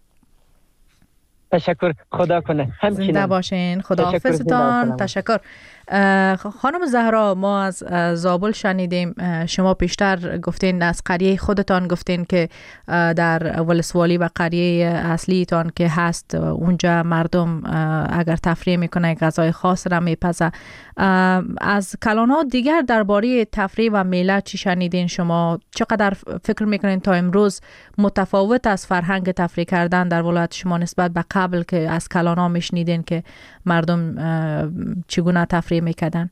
تشکر، خدا کنه. زنده باشین. خدا حافظتان. تشکر. خانم زهرا، ما از زابل شنیدیم، شما پیشتر گفتین از قریه خودتان گفتین که در ولسوالی و قریه اصلیتان که هست اونجا مردم اگر تفریح میکنه غذای خاص را میپزه. از کلانات دیگر درباره تفریح و میله چی شنیدین شما؟ چقدر فکر میکنین تا امروز متفاوت از فرهنگ تفریح کردن در ولایت شما نسبت به قبل که از کلانا میشنیدین که مردم چگونه تفریح میکردن؟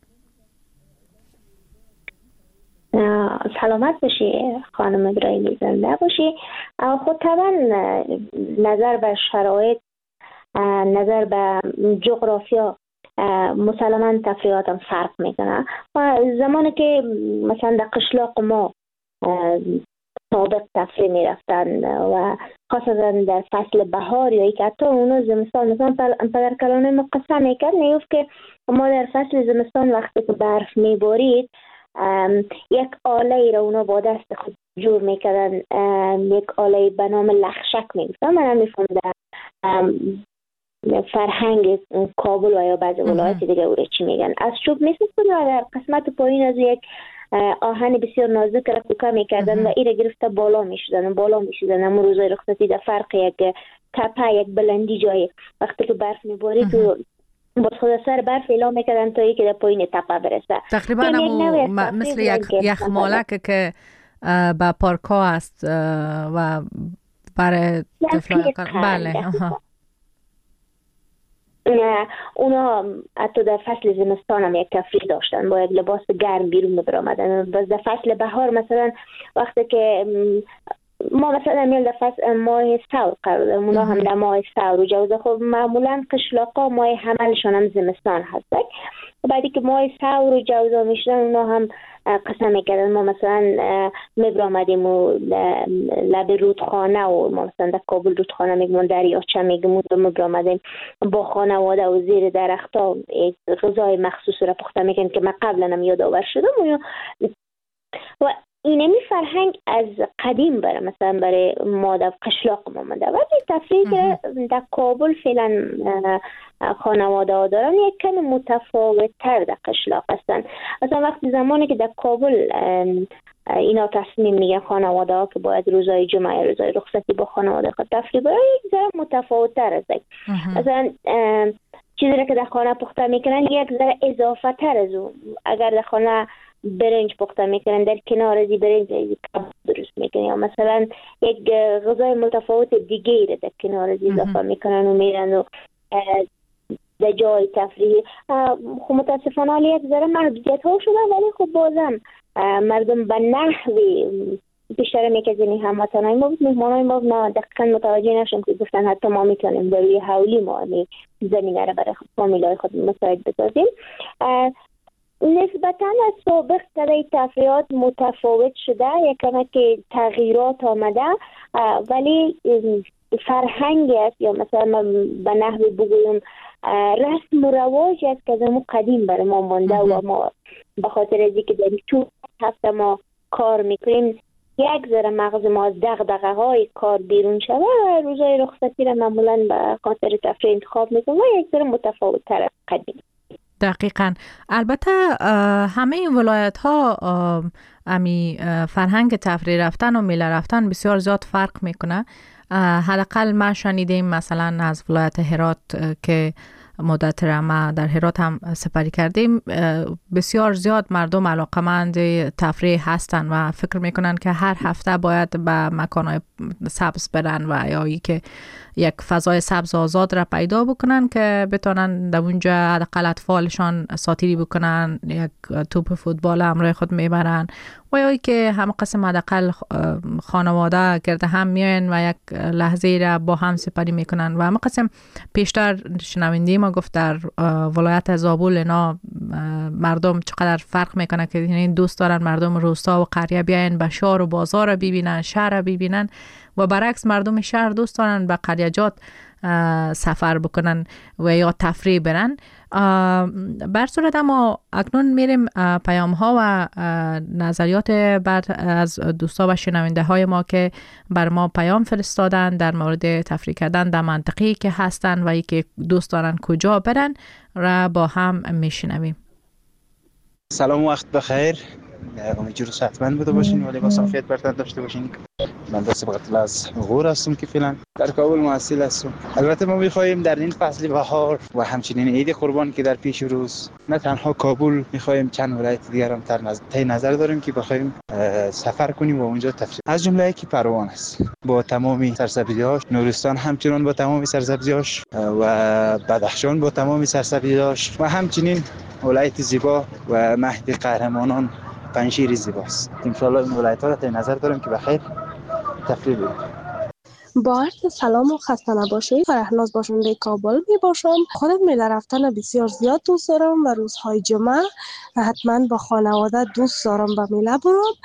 سلامت باشی خانم ابراهیمی، زنده باشی. خود طبعا نظر به شرایط، نظر به جغرافیا مسلما تفریحاتم فرق میکنه. و زمانی که مثلا در قشلاق ما سابق تفریح میرفتن و خاصتا در فصل بهار یا که حتی اونا زمستان، مثلا پدر کلانه ما قصه میکرد نیفت که ما در فصل زمستان وقتی که برف میبارید یک آله را اونا با دست خود جور میکردن، یک آله به نام لخشک میگفتن. من هم میفهم در فرهنگ کابل و یا بعض ولایت دیگه او را چی میگن، از چوب میساختن و در قسمت پایین از یک آهن بسیار نازک را کوکه میکردن و ایره گرفته بالا میشدن. اما روزای رخصتی در فرق یک تپه، یک بلندی جایی وقتی که برف میبارید و با خود سر برف اعلام میکردن تا یکی در پایین تپه برسه. تقریبا مثل یک یخمالک که با پارکا است و برای طفلان. بله. اونا حتی در فصل زمستان هم یک تفریح داشتن، با یک لباس گرم بیرون می آمدن. باز در فصل بهار مثلا وقتی که ما مثلا میل در فصل ماه ثور قرار داریم، اونا هم در ماه ثور و جوزه. خب معمولا قشلاقا ماه حملشان هم زمستان هست. بعدی که ماه ثور و جوزه میشدن اونا هم قسم میکردن ما مثلا میبرامدیم و لب رودخانه و ما مثلا در کابل رودخانه میگمون دریاچه میگمون میبرامدیم با خانواده و زیر درختا یک غذای مخصوص را پخته میکنیم که من قبلا هم یادآور شدم. و اینمی فرهنگ از قدیم بره مثلا برای ما در قشلاق ما مونده. ولی تفریح که در کابل فعلا خانواده ها دارن یک کمی متفاوت تر در قشلاق هستن. مثلا وقتی زمانی که در کابل اینا تصمیم میگن خانواده ها که باید روزای جمعه یا روزای رخصتی با خانواده خود تفریح برای یک ذره متفاوت تر است. مثلا چیزی را که در خانه پخته میکنن یک ذره اضافه تر از اون. اگر در خانه برنج پخته میکنن در کنار از برنج کباب درست میکنن یا مثلا یک غذای متفاوت دیگه را در کنار از اضافه میکنن و میرن و در جای تفریح. خب متاسفانه یک ذره محدودیت ها شده، ولی خب بازم مردم به نحوی بیشتر میکردنی هموطنهای ما بود، مهمانهای ما دقیقا متوجه نشون که گفتن حتی ما میتونیم در روی حولی ما زمینه را برای فامیلای خود مساعد بسازیم. نسبتا از سابق کلی تفریحات متفاوت شده، یکم که تغییرات آمده، ولی فرهنگ است یا مثلا به نحوی بگویم رسم و رواج است که از اون قدیم برای ما مانده و ما به خاطر از اینکه در طول هفته ما کار میکنیم یک ذره مغز ما از دغدغه های کار بیرون شده و روزای رخصتی را معمولا به خاطر تفریح انتخاب میکنیم و یک ذره متفاوت تر از قدیم. دقیقاً. البته همه این ولایت ها امی فرهنگ تفریح رفتن و میله رفتن بسیار زیاد فرق میکنه. حداقل ما شنیدیم مثلا از ولایت هرات که مدت ما در هرات هم سپری کردیم، بسیار زیاد مردم علاقمند تفریح هستن و فکر میکنن که هر هفته باید به مکانهای سبز برن و یا ای که یک فضای سبز آزاد را پیدا بکنن که بتونن در اونجا حداقل اطفالشان ساتیری بکنن، یک توپ فوتبال همراه خود میبرن و یا که هم قسم حداقل خانواده گرد هم میاین و یک لحظه را با هم سپری میکنن. و هم قسم پیشتر شنونده ما گفت در ولایت زابل اینا مردم چقدر فرق میکنه که یعنی دوست دارن مردم روستا و قریه بیاین به شهر و بازار را ببینن، شهر را ببینن، و برعکس مردم شهر دوست دارن به قریجات سفر بکنن و یا تفریح برن. بر صورت ما اکنون میریم پیام ها و نظریات از دوستا و شنونده های ما که بر ما پیام فرستادن در مورد تفریح کردن در منطقه‌ای که هستن و ای که دوست دارن کجا برن را با هم میشنویم. سلام و وقت بخیر. امیدوارم صحتمند بوده باشین و لباس عافیت برتر داشته باشین. من دست بغل از غور هستم که فعلا در کابل محصل هستم. البته ما می‌خواهیم در این فصل بهار و همچنین عید قربان که در پیش روز نه تنها کابل می‌خواهیم چند ولایت دیگر هم در نظر داریم که بخوایم سفر کنیم و اونجا تفریح. از جمله یکی پروان است با تمامی سرسبزی‌هاش، نورستان همچنین با تمامی سرسبزی‌هاش و بدخشان با تمامی سرسبزی‌هاش و همچنین ولایت زیبا و مهد قهرمانان پنجشیر زیباست. انشالله این ولایت‌ها را در نظر داریم که بخیر تفریح بریم. با عرض سلام و خسته نباشید. فرهناز باشنده کابل می باشم. خودم میله رفتن بسیار زیاد دوست دارم و روزهای جمعه حتما با خانواده دوست دارم به میله برم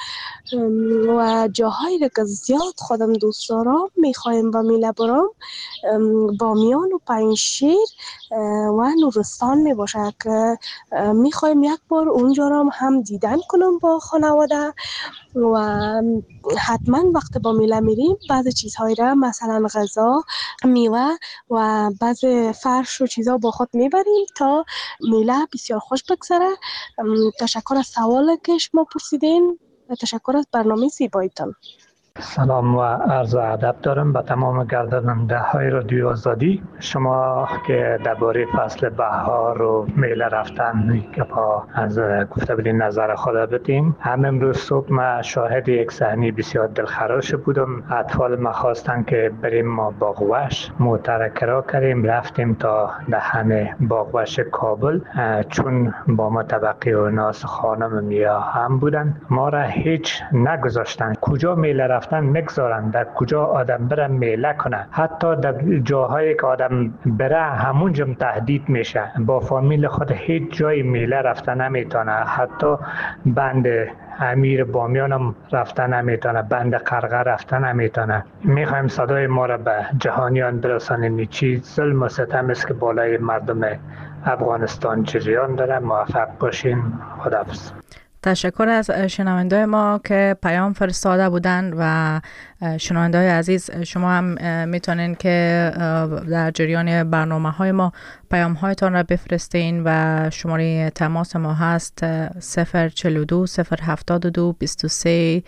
و جاهایی که زیاد خودم دوست دارم میخوایم به میله برم بامیان و پنجشیر و نورستان می باشه که میخوایم یک بار اونجا را هم دیدن کنم با خانواده و حتما وقت با میله میریم بعضی چیزهایی را مثلا غذا، میوه و بعضی فرش و چیزها با خود میبریم تا میله بسیار خوش بگذره. تشکر از سوال که شما پرسیدین و تشکر از برنامه زیبایتان. سلام و عرض ادب دارم به تمام گرداننده های رادیو آزادی. شما که درباره فصل بهار و میله رفتن که از گفته بودین نظر خود بدین. هم امروز صبح ما شاهد یک صحنه بسیار دلخراش بودم. اطفال ما خواستن که بریم ما باغوش مترکرا کردیم، رفتیم تا دهن باغوش کابل، چون با ما طبقه و ناس خانم میا هم بودن ما را هیچ نگذاشتن. کجا میله رفتن میگذارن، در کجا آدم بره میله کنه، حتی در جاهایی که آدم بره همونجا تهدید میشه. با فامیل خود هیچ جای میله رفتن نمیتونه، حتی بند امیر بامیان هم رفتن نمیتونه، بند قرقه رفتن نمیتونه. میخوایم صدای ما را به جهانیان برسانیم. چی ظلم و ستم است که بالای مردم افغانستان جریان داره. موفق باشین. خداحافظ. تشکر از شنونده ما که پیام فرستاده بودند و شنونده های عزیز شما هم میتونین که در جریان برنامه های ما پیام هایتان را بفرستین و شماره تماس ما هست 042 072 23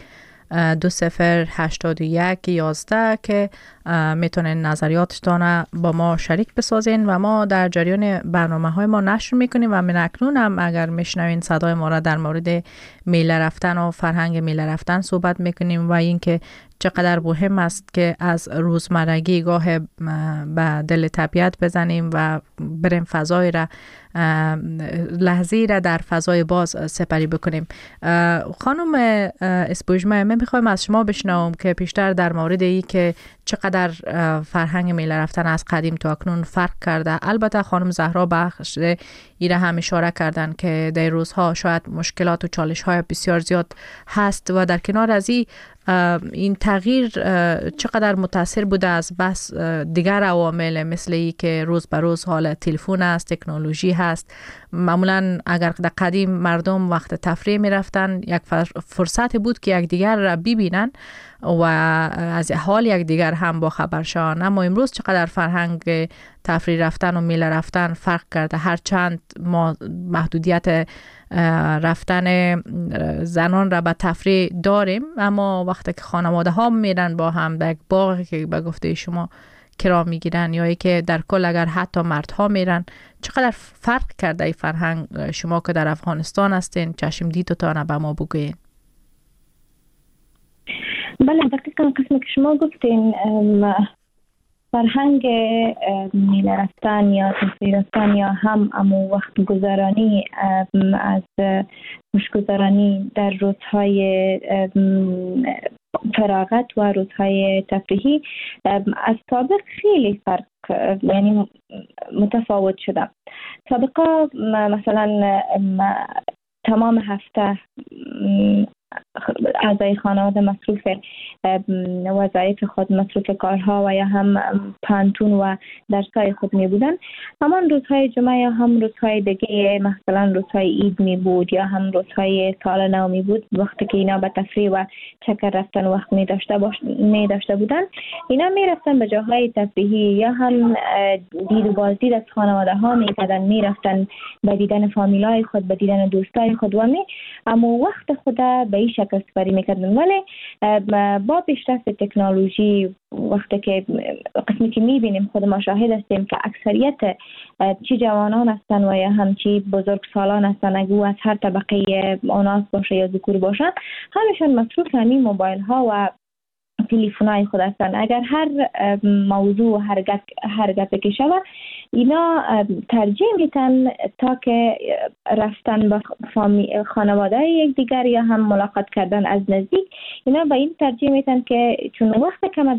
2081 11 که میتونین نظریاتتان با ما شریک بسازین و ما در جریان برنامه های ما نشر میکنیم و من اکنون هم اگر میشنوین صدای ما را در مورد میله رفتن و فرهنگ میله رفتن صحبت میکنیم و اینکه چقدر مهم است که از روزمرگی گاه به دل طبیعت بزنیم و بریم فضای را لحظه‌ای را در فضای باز سپری بکنیم. خانم اسپوجمه من میخوایم از شما بشنوم که بیشتر در مورد ای که چقدر فرهنگ میله رفتن از قدیم تا اکنون فرق کرده. البته خانم زهرا بخش ایره هم اشاره کردن که در روزها شاید مشکلات و چالش های بسیار زیاد هست و در کنار از این تغییر چقدر متاثر بوده از بس دیگر عوامل مثل ای که روز به روز حال تلفن است، تکنولوژی هست. معمولا اگر در قدیم مردم وقت تفریح می رفتن یک فرصت بود که یک دیگر را ببینن و از حال یک دیگر هم با خبر شوند. اما امروز چقدر فرهنگ تفریح رفتن و میله رفتن فرق کرده. هرچند ما محدودیت رفتن زنان را به تفریح داریم، اما وقتی که خانواده ها میرن با هم در یک باغ که به گفته شما کرا میگیرن یا ای که در کل اگر حتی مردها میرن، چقدر فرق کرده ای فرهنگ؟ شما که در افغانستان هستین چشم دیدتان به ما بگوین. بله دقیقا قسمی که شما گفتین فرهنگ میله رفتن یا تفریح رفتن یا هم امو وقت گذرانی از خوشگذرانی در روزهای فراغت و روزهای تفریحی از سابق خیلی فرق یعنی متفاوت شده. سابقا مثلا تمام هفته اعضای خانواده مصروف وظایف خود، مصروف کارها و یا هم پانتون و درسای خود می بودن. همان روزهای جمعه یا هم روزهای دیگه مثلا روزهای عید می بود یا هم روزهای سال نو می بود، وقتی که اینا به تفریح و چکر رفتن وقت می داشته بودن، اینا می رفتن به جاهای تفریحی یا هم دید و بازدید از خانواده ها می کردن، می رفتن به دیدن فامیلای خود، به دیدن دوستای خود و اما وقت خود به این شکل سپری میکردن. ولی با پیشرفت تکنولوژی وقتی که قسمی که میبینیم خود ما شاهد هستیم که اکثریت چی جوانان هستن و یا هم چی بزرگ سالان هستن، اگه از هر طبقه آناس باشه یا ذکور باشن، همشون مصروف همین موبایل ها و تلفن‌های خود هستن. اگر هر موضوع هر گپی که شود اینا ترجیح میتن تا که رفتن به خانواده یک دیگر یا هم ملاقات کردن از نزدیک، اینا به این ترجیح میتن که چون وقت کم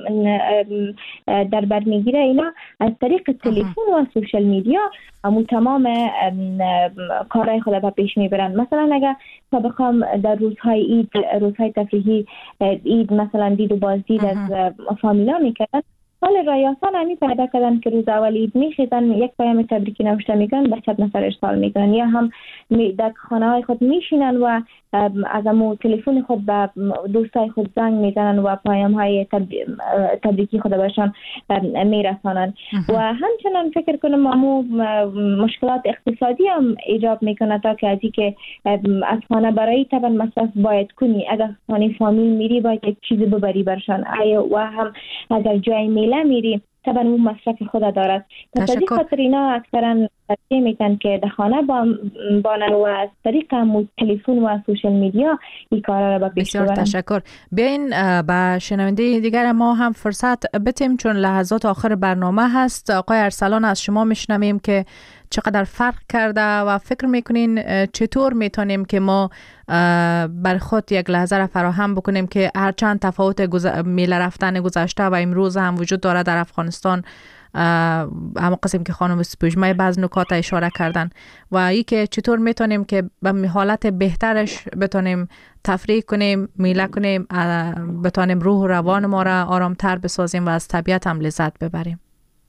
در بر میگیره، اینا از طریق تلفن و سوشل میدیا همون تمام کارهای خود به پیش میبرن. مثلا اگر سابقا در روزهای عید، روزهای تفریحی عید مثلا دید و بازدید از فامیلا میکردن، حال رایاسان همی پیدا کردن که روز اول عید میخیزن، یک پیام تبریکی نوشته میکنن، به 100 نفر ارسال میکنن، یا هم در خانه های خود میشینن و از امو تلفن خود به دوستای خود زنگ میزنن و پیام های تبریکی خود بهشان میرسانن. و همچنان فکر کنم امو مشکلات اقتصادی هم ایجاب میکنه، تا که از این که از خانه برای طبعا مصرف باید کنی، اگر خانه فامیل میری باید یک چیزی ببری برشان، و هم اگر جای میله میری طبعا اون مصرف خود دارد. پس از این خاطر اینا اکثرا ترجیح میتن که در خانه بانن و از طریق تلفن و سوشل میدیا این کارا را به پیش ببرن. بسیار تشکر. بیاین به شنونده دیگر ما هم فرصت بتیم، چون لحظات آخر برنامه هست. آقای ارسلان، از شما میشنویم که چقدر فرق کرده و فکر میکنین چطور میتونیم که ما بر خود یک لحظه را فراهم بکنیم که هرچند تفاوت میله رفتن گذشته و امروز هم وجود داره در افغانستان، اما قسم که خانم سپوږمۍ بعض نکات اشاره کردن، و ای که چطور میتونیم که به حالت بهترش بتونیم تفریح کنیم، میله کنیم، بتونیم روح و روان ما را آرامتر بسازیم و از طبیعت هم لذت ببریم.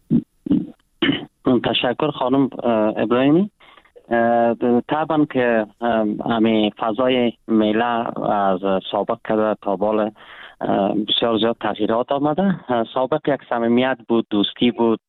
تشکر خانم ابراهیمی. طبعا که همین فضای میله از سابق که تا بال بسیار زیاد تغییرات آمده. سابق یک صمیمیت بود، دوستی بود،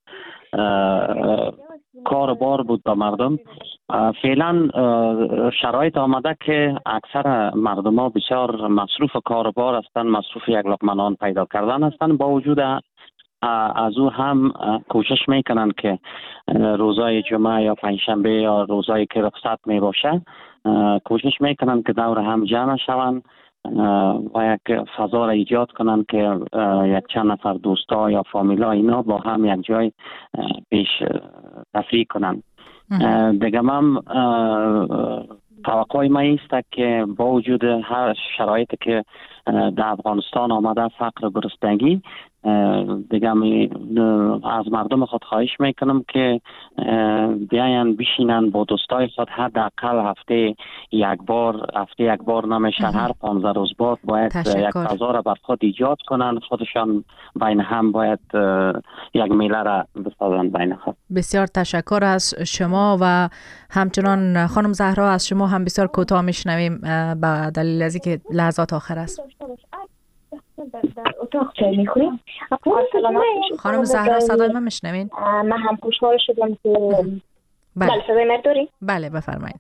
کار بار بود با مردم. فعلا شرایط آمده که اکثر مردم ها بسیار مصروف کار بار هستند، مصروف یک لقمه نان پیدا کردن هستند. با وجود از او هم کوشش میکنن که روزای جمعه یا پنجشنبه یا روزایی که رخصت می باشه کوشش میکنن که دور هم جمع شوند و یک فضا را ایجاد کنن که یک چند نفر دوستا یا فامیلا اینا با هم یک جای پیش تفریح کنن. دیگه من توقع ما است که با وجود هر شرایطی که در افغانستان آمده، فقر و گرسنگی، دیگه از مردم خود خواهش میکنم که بیاین بشینن با دوستای خود، حداقل هفته یک بار نمیشه، هر 15 روز بعد باید یک فضا را بر خود ایجاد کنن، خودشان بین هم باید یک میله را بسازن بین خود. بسیار تشکر از شما و همچنان خانم زهرا از شما هم بسیار کوتاه میشنویم به دلیل از اینکه لحظات آخر است. در اتاق چای میخوریم. خانم زهرا صدای من میشنوین؟ من هم خوشحال شدم که بله صدای من داری؟ بله بفرمایید.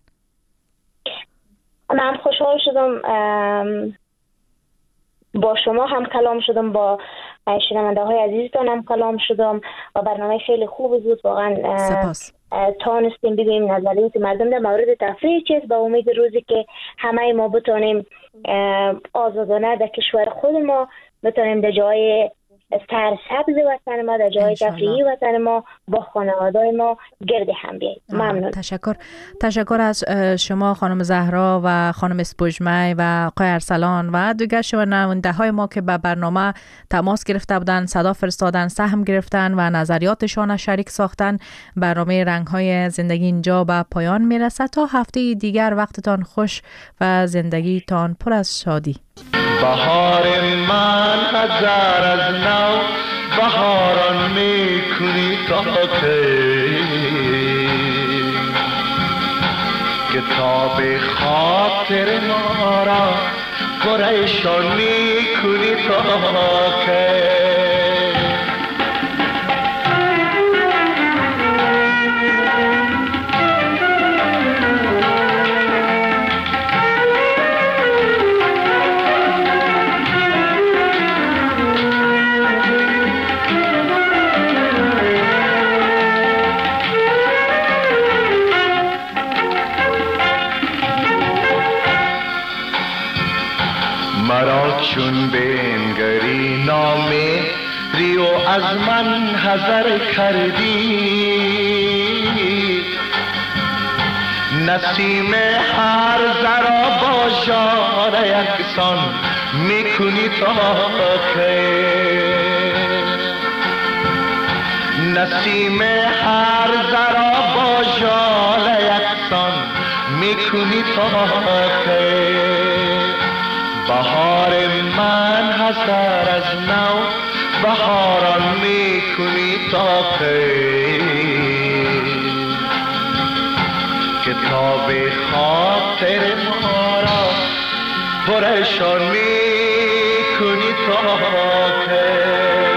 من هم خوشحال شدم با شما هم کلام شدم، با شنونده های عزیزتان هم کلام شدم و برنامه خیلی خوب بود واقعا. سپاس. تانستیم بگیم نظریات مردم در مورد تفریح چیست، با امید روزی که همه ما بتونیم آزادانه در کشور خود ما بتونیم در جای سرسبز وطن ما، در جای تفریحی وطن ما با خانواده ما گرد هم بیاییم. ممنون. تشکر از شما خانم زهرا و خانم اسپوجمی و آقای ارسلان و دیگر شنونده های ما که به برنامه تماس گرفته بودن، صدا فرستادن، سهم گرفتن و نظریاتشان شریک ساختن. برنامه رنگ های زندگی اینجا به پایان میرسد. تا هفته دیگر وقتتان خوش و زندگیتان پر از شادی. بهار من هزار از نو بهاران میکنی تا کتاب خاطر ما را پریشان میکنی تا مرا چون بنگری نامه ریو از من حذر کردی، نسیم هر ذرا با ژاله یکسان میکنی تا که نسیم هر ذرا با ژاله یکسان میکنی تا که بهار من هزار از نو بهاران میکنی تا کتاب خاطر ما را پریشان میکنی تا